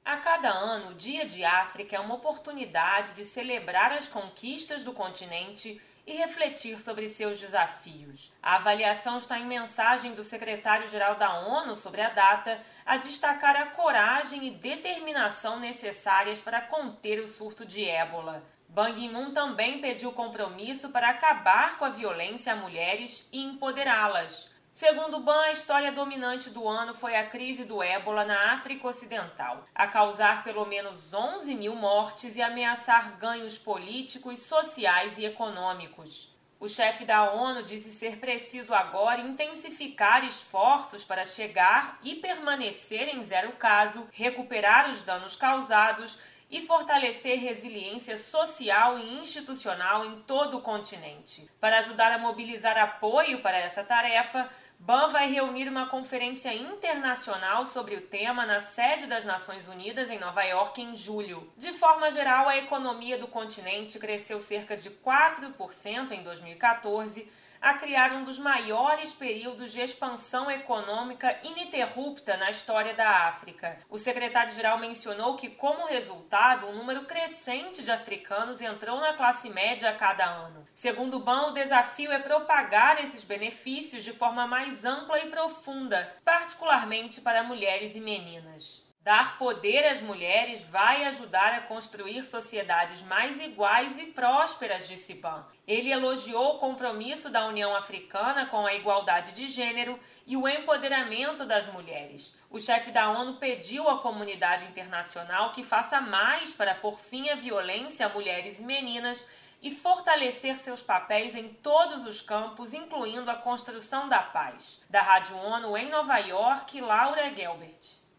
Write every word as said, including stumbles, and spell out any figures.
A cada ano, o Dia de África é uma oportunidade de celebrar as conquistas do continente e refletir sobre seus desafios. A avaliação está em mensagem do secretário-geral da ONU sobre a data, a destacar a coragem e determinação necessárias para conter o surto de ébola. Ban Ki-moon também pediu compromisso para acabar com a violência a mulheres e empoderá-las. Segundo Ban, a história dominante do ano foi a crise do ébola na África Ocidental, a causar pelo menos onze mil mortes e ameaçar ganhos políticos, sociais e econômicos. O chefe da ONU disse ser preciso agora intensificar esforços para chegar e permanecer em zero caso, recuperar os danos causados e fortalecer resiliência social e institucional em todo o continente. Para ajudar a mobilizar apoio para essa tarefa, Ban vai reunir uma conferência internacional sobre o tema na sede das Nações Unidas em Nova York em julho. De forma geral, a economia do continente cresceu cerca de quatro por cento em dois mil e quatorze, a criar um dos maiores períodos de expansão econômica ininterrupta na história da África. O secretário-geral mencionou que, como resultado, um número crescente de africanos entrou na classe média a cada ano. Segundo o Ban, o desafio é propagar esses benefícios de forma mais ampla e profunda, particularmente para mulheres e meninas. Dar poder às mulheres vai ajudar a construir sociedades mais iguais e prósperas, disse Ban. Ele elogiou o compromisso da União Africana com a igualdade de gênero e o empoderamento das mulheres. O chefe da ONU pediu à comunidade internacional que faça mais para pôr fim à violência a mulheres e meninas e fortalecer seus papéis em todos os campos, incluindo a construção da paz. Da Rádio ONU em Nova York, Laura Gelbert.